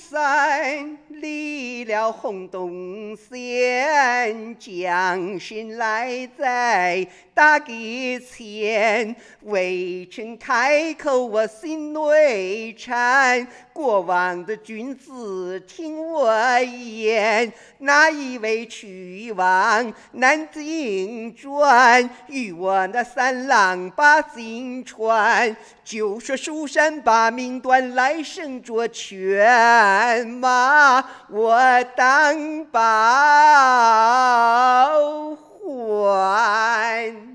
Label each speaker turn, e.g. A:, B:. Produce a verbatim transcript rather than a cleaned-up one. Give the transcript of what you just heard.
A: 山离了洪洞县，将身来在大街前，微臣开口我心内颤，国王的君子听我言，哪一位去往南京转，与我那三郎把金传，就说蜀山把名断，来生着犬马，我当报还。